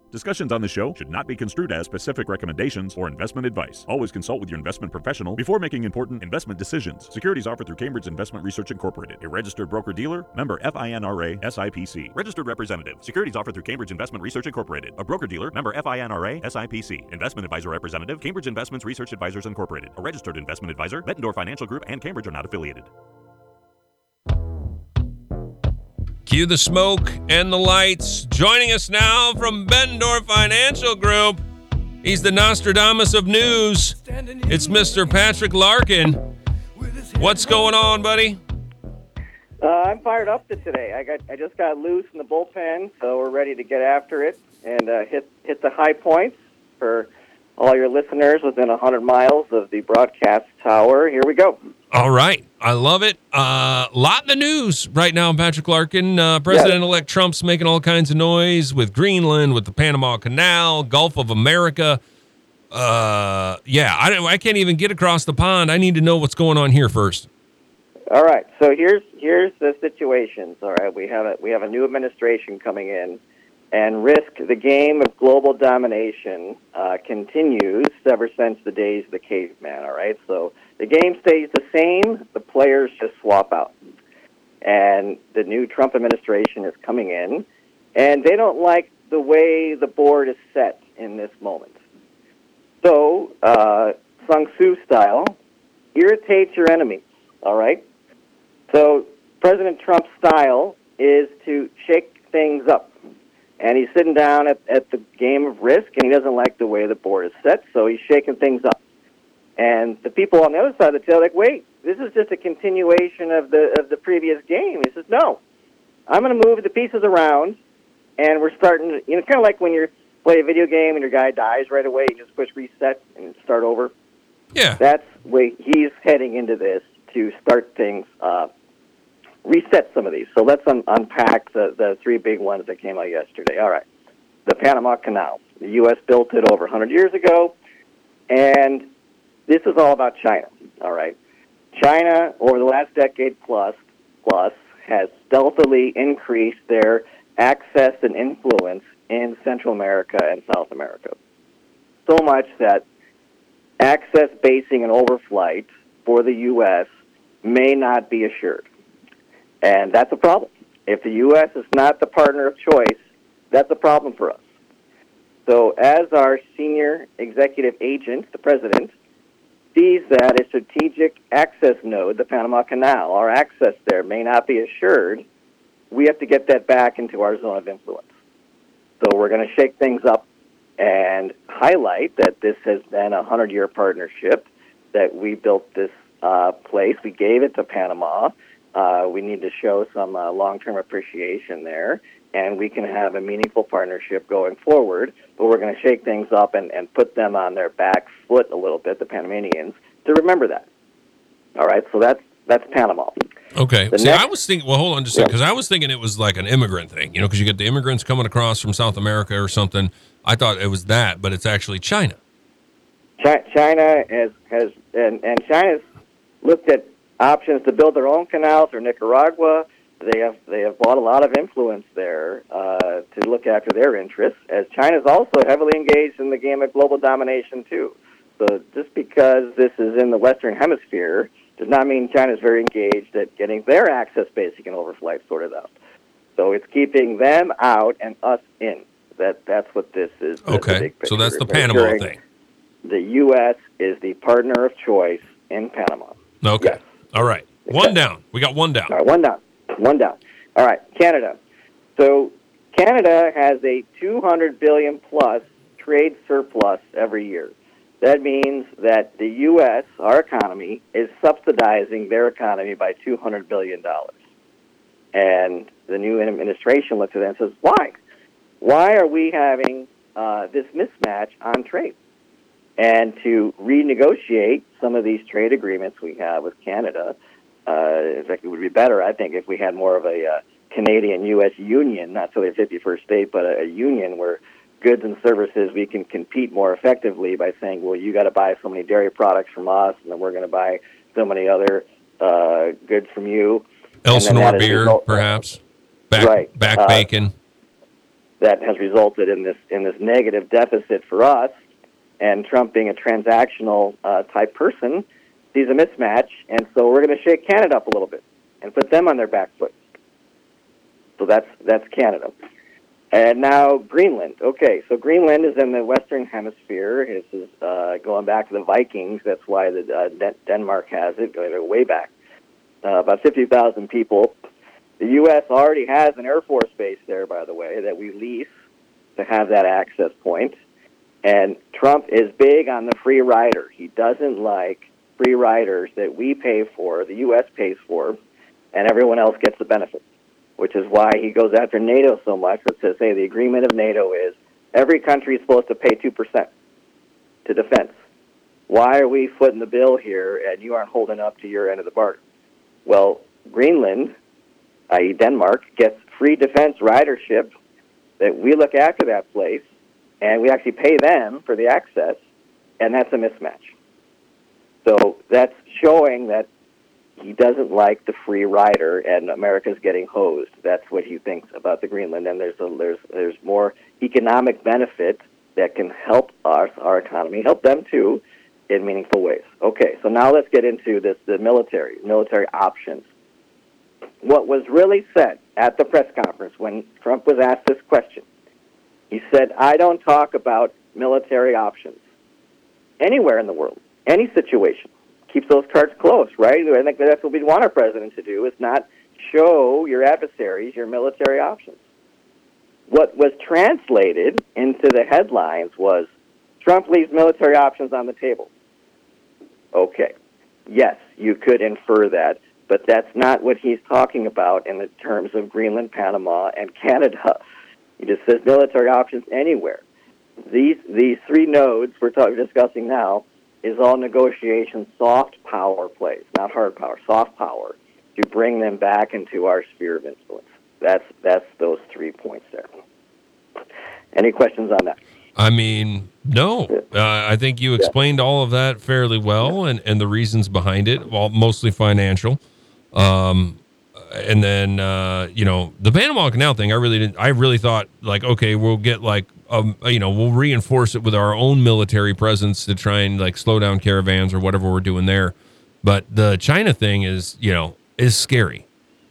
Discussions on this show should not be construed as specific recommendations or investment advice. Always consult with your investment professional before making important investment decisions. Securities offered through Cambridge Investment Research Incorporated, a registered broker-dealer, member FINRA, SIPC. Registered representative. Securities offered through Cambridge Investment Research Incorporated, a broker-dealer, member FINRA, SIPC. Investment advisor representative, Cambridge Investments Research Advisors Incorporated, a registered investment advisor. Bettendorf Financial Group and Cambridge are not affiliated. Cue the smoke and the lights. Joining us now from Bettendorf Financial Group, he's the Nostradamus of news. It's Mr. Patrick Larkin. What's going on, buddy? I'm fired up today. I just got loose in the bullpen, so we're ready to get after it and hit the high points for all your listeners within 100 miles of the broadcast tower. Here we go. All right. I love it. Lot in the news right now, Patrick Larkin. President-elect Trump's making all kinds of noise with Greenland, with the Panama Canal, Gulf of America. I can't even get across the pond. I need to know what's going on here first. All right. So here's the situation. All right. We have a new administration coming in, and the game of global domination continues ever since the days of the caveman. All right. So the game stays the same. The players just swap out. And the new Trump administration is coming in, and they don't like the way the board is set in this moment. So, Sun Tzu style, irritate your enemies, all right? So President Trump's style is to shake things up. And he's sitting down at the game of Risk, and he doesn't like the way the board is set, so he's shaking things up. And the people on the other side of the table are like, wait, this is just a continuation of the previous game. He says, no, I'm going to move the pieces around, and we're starting to, kind of like when you play a video game and your guy dies right away, you just push reset and start over. Yeah. That's the way he's heading into this to start things, reset some of these. So let's unpack the three big ones that came out yesterday. All right. The Panama Canal. The U.S. built it over 100 years ago, and this is all about China, all right? China, over the last decade plus, has stealthily increased their access and influence in Central America and South America. So much that access, basing, and overflight for the U.S. may not be assured. And that's a problem. If the U.S. is not the partner of choice, that's a problem for us. So as our senior executive agent, the president, sees that a strategic access node, the Panama Canal, our access there may not be assured, we have to get that back into our zone of influence. So we're going to shake things up and highlight that this has been a 100-year partnership, that we built this place. We gave it to Panama. We need to show some long-term appreciation there, and we can have a meaningful partnership going forward, but we're going to shake things up and put them on their back foot a little bit, the Panamanians, to remember that. All right, so that's Panama. Okay. I was thinking, well, hold on just a second, because I was thinking it was like an immigrant thing, because you get the immigrants coming across from South America or something. I thought it was that, but it's actually China. China has China's looked at options to build their own canals, or Nicaragua. They have bought a lot of influence there to look after their interests, as China's also heavily engaged in the game of global domination too. So just because this is in the Western Hemisphere does not mean China's very engaged at getting their access, basic, and overflight sorted out. So it's keeping them out and us in. That's what this is. Okay, so that's the Panama thing. The U.S. is the partner of choice in Panama. Okay. Yes. All right. One down. We got one down. All right, one down. All right, Canada. So Canada has a $200 billion plus trade surplus every year. That means that the U.S., our economy, is subsidizing their economy by $200 billion. And the new administration looks at that and says, why? Why are we having this mismatch on trade? And to renegotiate some of these trade agreements we have with Canada, in fact, it would be better, I think, if we had more of a Canadian-U.S. union, not so a 51st state, but a union where goods and services, we can compete more effectively by saying, well, you got to buy so many dairy products from us, and then we're going to buy so many other goods from you. Elsinore beer, perhaps. Back bacon. that has resulted in this negative deficit for us. And Trump, being a transactional type person, sees a mismatch, and so we're going to shake Canada up a little bit and put them on their back foot. So that's Canada. And now Greenland. Okay, so Greenland is in the Western Hemisphere. This is going back to the Vikings. That's why Denmark has it, going way back. About 50,000 people. The U.S. already has an Air Force base there, by the way, that we lease to have that access point. And Trump is big on the free rider. He doesn't like free riders that we pay for, the U.S. pays for, and everyone else gets the benefits, which is why he goes after NATO so much. It says, hey, the agreement of NATO is every country is supposed to pay 2% to defense. Why are we footing the bill here and you aren't holding up to your end of the bargain? Well, Greenland, i.e. Denmark, gets free defense ridership that we look after that place, and we actually pay them for the access, and that's a mismatch. So that's showing that he doesn't like the free rider, and America's getting hosed. That's what he thinks about the Greenland, and there's more economic benefit that can help us, our economy, help them too, in meaningful ways. Okay, so now let's get into the military options. What was really said at the press conference when Trump was asked this question, he said, I don't talk about military options anywhere in the world, any situation. Keeps those cards close, right? I think that's what we'd want our president to do, is not show your adversaries your military options. What was translated into the headlines was, Trump leaves military options on the table. Okay, yes, you could infer that, but that's not what he's talking about in the terms of Greenland, Panama, and Canada. He just says military options anywhere. These three nodes we're discussing now is all negotiation soft power plays, not hard power, soft power, to bring them back into our sphere of influence. That's those 3 points there. Any questions on that? I mean, no. I think you explained all of that fairly well, and the reasons behind it, well, mostly financial. And then, the Panama Canal thing, I really thought, like, okay, we'll get we'll reinforce it with our own military presence to try and like slow down caravans or whatever we're doing there. But the China thing is scary.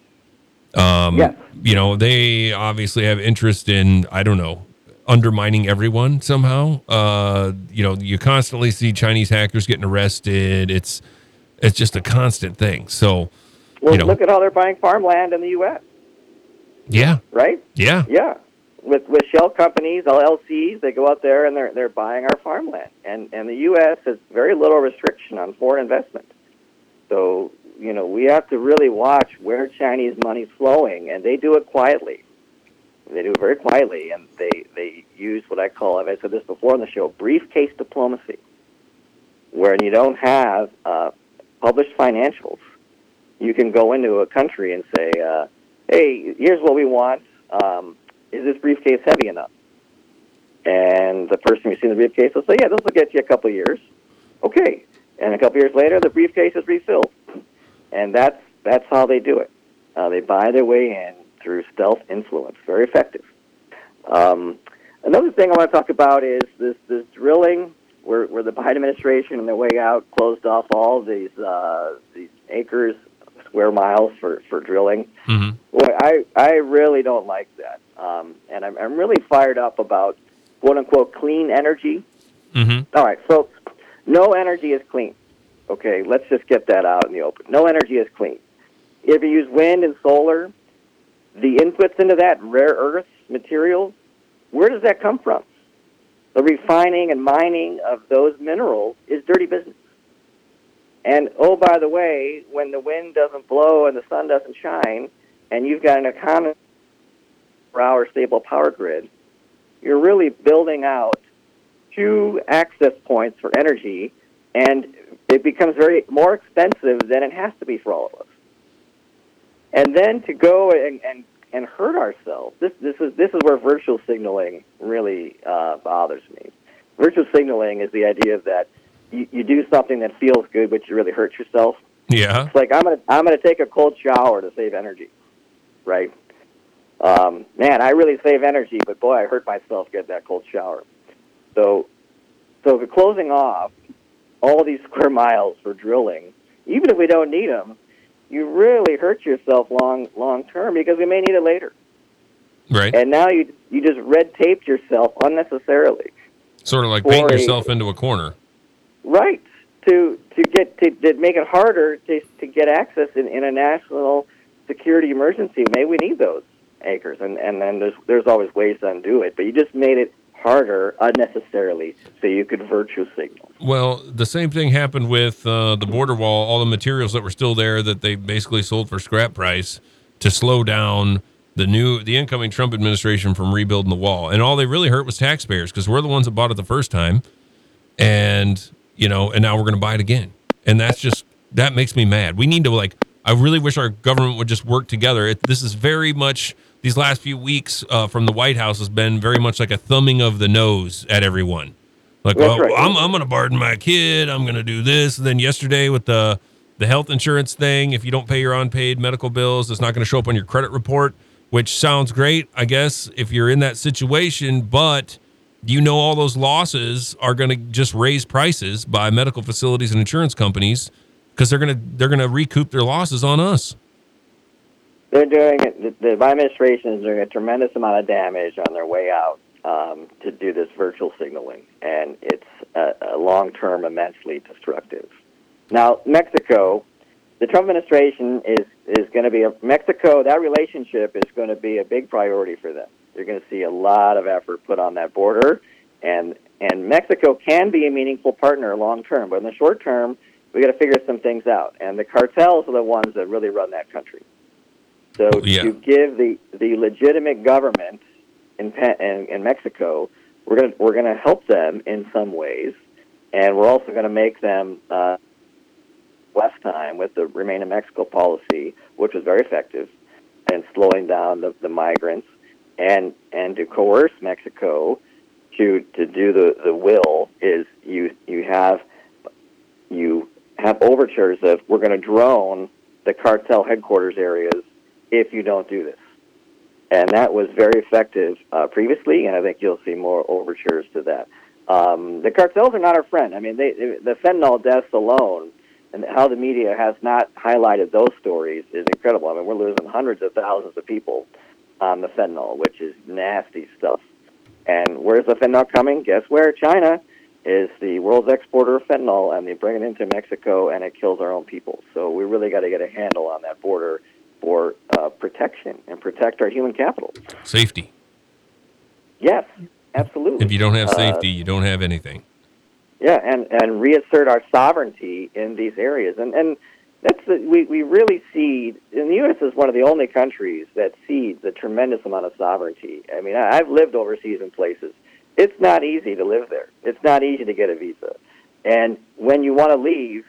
They obviously have interest in, I don't know, undermining everyone somehow. You constantly see Chinese hackers getting arrested. It's just a constant thing. So, look at how they're buying farmland in the U.S. Yeah. Right? Yeah. Yeah. With shell companies, LLCs, they go out there and they're buying our farmland. And the U.S. has very little restriction on foreign investment. So, we have to really watch where Chinese money's flowing, and they do it quietly. They do it very quietly, and they use what I call, I said this before on the show, briefcase diplomacy, where you don't have published financials. You can go into a country and say, hey, here's what we want. Is this briefcase heavy enough? And the person who's seen the briefcase will say, yeah, this will get you a couple of years. Okay. And a couple of years later, the briefcase is refilled. And that's how they do it. They buy their way in through stealth influence. Very effective. Another thing I want to talk about is this drilling where the Biden administration on their way out closed off all these acres, square miles for drilling. Mm-hmm. Boy, I really don't like that. And I'm really fired up about quote-unquote clean energy. Mm-hmm. All right, so no energy is clean. Okay, let's just get that out in the open. No energy is clean. If you use wind and solar, the inputs into that, rare earth materials, where does that come from? The refining and mining of those minerals is dirty business. And, oh, by the way, when the wind doesn't blow and the sun doesn't shine, and you've got an economy per hour stable power grid, you're really building out 2 access points for energy, and it becomes more expensive than it has to be for all of us. And then to go and hurt ourselves, this is where virtual signaling really bothers me. Virtual signaling is the idea that you do something that feels good, but you really hurt yourself. Yeah. It's like I'm gonna take a cold shower to save energy, right? Man, I really save energy, but boy, I hurt myself getting that cold shower. So if you're closing off all these square miles for drilling, even if we don't need them, you really hurt yourself long term because we may need it later. Right. And now you just red taped yourself unnecessarily. Sort of like painting yourself into a corner. Right. To make it harder to get access in a national security emergency. Maybe we need those acres, and then there's always ways to undo it. But you just made it harder unnecessarily so you could virtue signal. Well, the same thing happened with the border wall, all the materials that were still there that they basically sold for scrap price to slow down the incoming Trump administration from rebuilding the wall. And all they really hurt was taxpayers because we're the ones that bought it the first time. And, and now we're going to buy it again. And that makes me mad. We need to I really wish our government would just work together. This is very much, these last few weeks from the White House has been very much like a thumbing of the nose at everyone. Like, right. I'm going to pardon my kid. I'm going to do this. And then yesterday with the health insurance thing, if you don't pay your unpaid medical bills, it's not going to show up on your credit report, which sounds great, I guess, if you're in that situation. But all those losses are going to just raise prices by medical facilities and insurance companies because they're going to recoup their losses on us. They're doing it. The Biden administration is doing a tremendous amount of damage on their way out to do this virtual signaling, and it's a long-term immensely destructive. Now, Mexico, the Trump administration is going to be Mexico. That relationship is going to be a big priority for them. You're going to see a lot of effort put on that border, and Mexico can be a meaningful partner long-term, but in the short term, we got to figure some things out, and the cartels are the ones that really run that country. So to give the legitimate government in Mexico, we're going to help them in some ways, and we're also going to make them less time with the Remain in Mexico policy, which was very effective in slowing down the migrants, and to coerce Mexico to do the will is you have overtures of we're going to drone the cartel headquarters areas if you don't do this. And that was very effective previously, and I think you'll see more overtures to that. The cartels are not our friend. I mean, the fentanyl deaths alone and how the media has not highlighted those stories is incredible. I mean, we're losing hundreds of thousands of people on the fentanyl, which is nasty stuff. And where's the fentanyl coming? Guess where? China is the world's exporter of fentanyl, and they bring it into Mexico, and it kills our own people. So we really got to get a handle on that border for protection and protect our human capital. Safety. Yes, absolutely. If you don't have safety, you don't have anything. Yeah, and reassert our sovereignty in these areas. And that's we really cede, and the U.S. is one of the only countries that cedes a tremendous amount of sovereignty. I mean, I've lived overseas in places. It's not easy to live there. It's not easy to get a visa. And when you want to leave,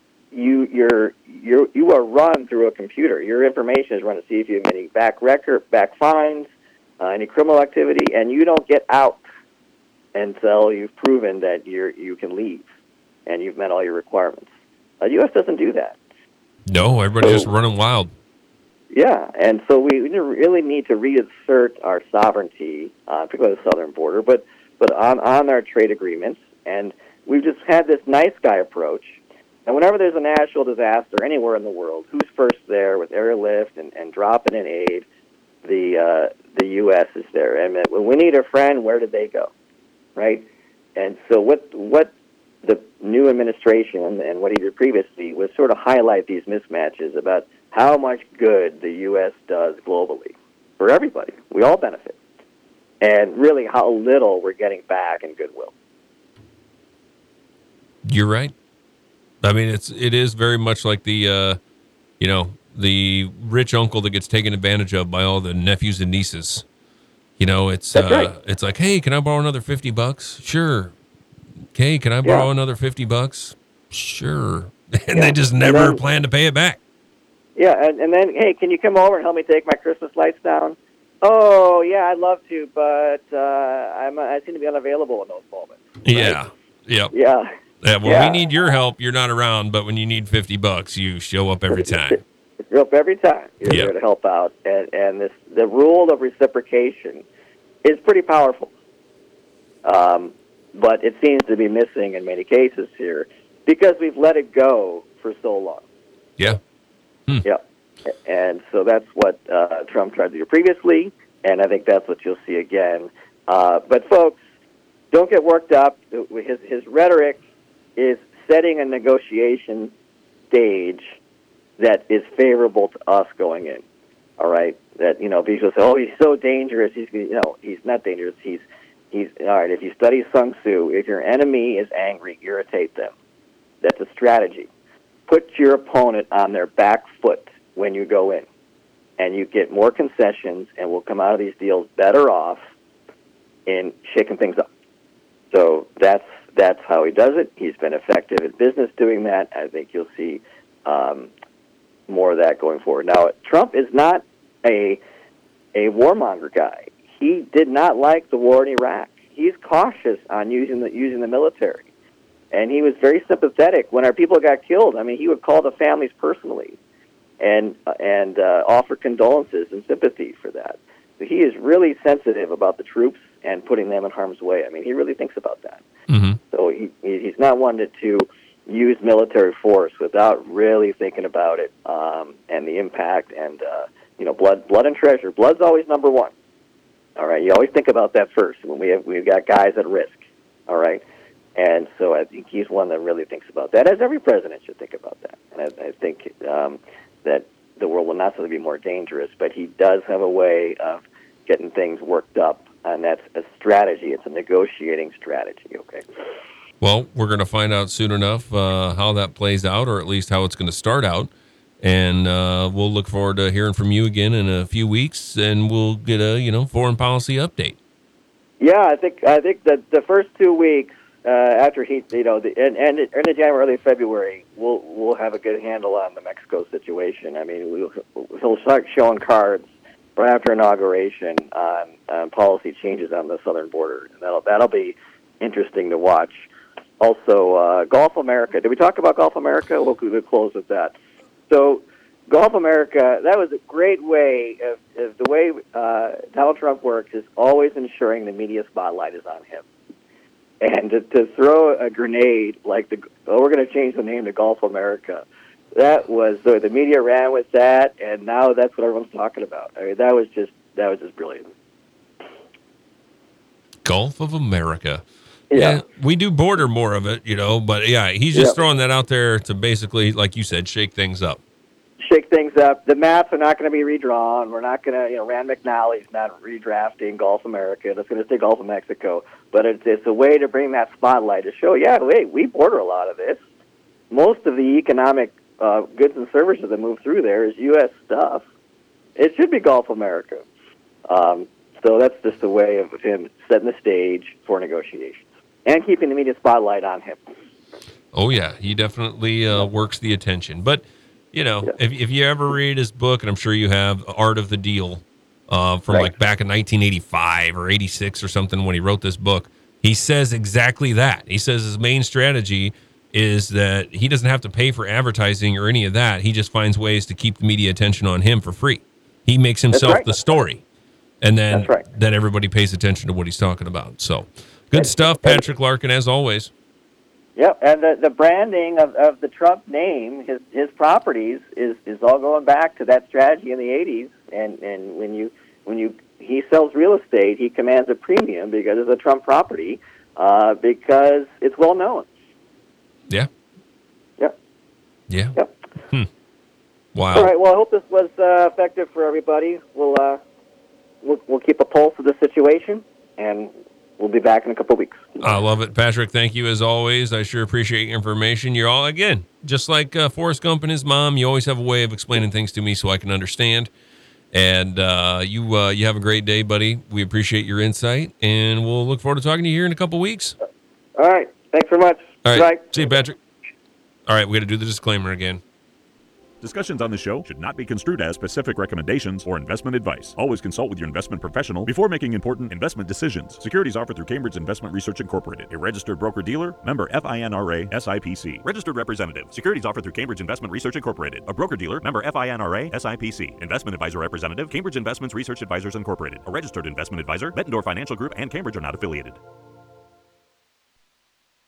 you are run through a computer. Your information is run to see if you have any back fines, any criminal activity, and you don't get out until you've proven that you can leave and you've met all your requirements. The U.S. doesn't do that. No, everybody's just running wild. Yeah, and so we really need to reassert our sovereignty, particularly the southern border, but on our trade agreements. And we've just had this nice guy approach. And whenever there's a natural disaster anywhere in the world, who's first there with airlift and dropping in aid? The U.S. is there. And when we need a friend, where did they go? Right? And so what the new administration and what he did previously was sort of highlight these mismatches about how much good the U.S. does globally for everybody. We all benefit. And really how little we're getting back in goodwill. You're right. I mean, it is very much like the rich uncle that gets taken advantage of by all the nephews and nieces. It's right. It's like, hey, can I borrow another $50? Sure. Okay, can I borrow another $50? Sure. And they just never plan to pay it back. Yeah, and then, hey, can you come over and help me take my Christmas lights down? Oh, yeah, I'd love to, but I seem to be unavailable in those moments. Right? Yeah. Yep. Yeah. Yeah. Well, we need your help. You're not around, but when you need $50, you show up every time. You're up every time. You're there to help out, and the rule of reciprocation is pretty powerful. But it seems to be missing in many cases here because we've let it go for so long. Yeah. Yeah. And so that's what Trump tried to do previously, and I think that's what you'll see again. But folks, don't get worked up. His rhetoric is setting a negotiation stage that is favorable to us going in. All right, that people say, "Oh, he's so dangerous." He's not dangerous. He's all right. If you study Sun Tzu, if your enemy is angry, irritate them. That's a strategy. Put your opponent on their back foot when you go in, and you get more concessions, and we'll come out of these deals better off in shaking things up. So that's how he does it. He's been effective in business doing that. I think you'll see more of that going forward. Now, Trump is not a warmonger guy. He did not like the war in Iraq. He's cautious on using the military, and he was very sympathetic when our people got killed. I mean, he would call the families personally and offer condolences and sympathy for that. So he is really sensitive about the troops and putting them in harm's way. I mean, he really thinks about that. Mm-hmm. So he's not one to use military force without really thinking about it and the impact and blood and treasure. Blood's always number one. All right, you always think about that first when we've got guys at risk. All right, and so I think he's one that really thinks about that, as every president should think about that. And I think that the world will not suddenly be more dangerous, but he does have a way of getting things worked up, and that's a strategy. It's a negotiating strategy. Okay. Well, we're going to find out soon enough how that plays out, or at least how it's going to start out. And we'll look forward to hearing from you again in a few weeks, and we'll get a foreign policy update. Yeah, I think that the first 2 weeks after the end of January, early February, we'll have a good handle on the Mexico situation. I mean, he'll start showing cards right after inauguration on policy changes on the southern border, and that'll be interesting to watch. Also, Gulf America. Did we talk about Gulf America? We'll close with that. So, Gulf America, that was a great way of the way Donald Trump works is always ensuring the media spotlight is on him. And to throw a grenade like we're going to change the name to Gulf America, that was the media ran with that, and now that's what everyone's talking about. I mean, that was just brilliant. Gulf of America. Yeah, we do border more of it, but yeah, he's just throwing that out there to basically, like you said, shake things up. Shake things up. The maps are not going to be redrawn. We're not going to, Rand McNally's not redrafting Gulf America. That's going to stay Gulf of Mexico. But it's a way to bring that spotlight to show, we border a lot of this. Most of the economic goods and services that move through there is U.S. stuff. It should be Gulf America. So that's just a way of him setting the stage for negotiations and keeping the media spotlight on him. Oh, yeah. He definitely works the attention. But, if you ever read his book, and I'm sure you have, Art of the Deal, from like back in 1985 or 86 or something when he wrote this book, he says exactly that. He says his main strategy is that he doesn't have to pay for advertising or any of that. He just finds ways to keep the media attention on him for free. He makes himself the story. And then everybody pays attention to what he's talking about. So good stuff, Patrick Larkin, as always. Yep, and the branding of the Trump name, his properties is all going back to that strategy in the 80s. And when he sells real estate, he commands a premium because it's a Trump property, because it's well known. Yeah. Yep. Yeah. Yep. Wow. All right. Well, I hope this was effective for everybody. We'll keep a pulse of the situation, and we'll be back in a couple of weeks. I love it, Patrick. Thank you as always. I sure appreciate your information. You're all, again, just like Forrest Gump and his mom, you always have a way of explaining things to me so I can understand. And you have a great day, buddy. We appreciate your insight, and we'll look forward to talking to you here in a couple of weeks. All right. Thanks very much. All right. Bye. See you, Patrick. All right, we got to do the disclaimer again. Discussions on the show should not be construed as specific recommendations or investment advice. Always consult with your investment professional before making important investment decisions. Securities offered through Cambridge Investment Research Incorporated, a registered broker-dealer, member FINRA, SIPC. Registered representative. Securities offered through Cambridge Investment Research Incorporated, a broker-dealer, member FINRA, SIPC. Investment advisor representative, Cambridge Investments Research Advisors Incorporated, a registered investment advisor. Bettendorf Financial Group and Cambridge are not affiliated.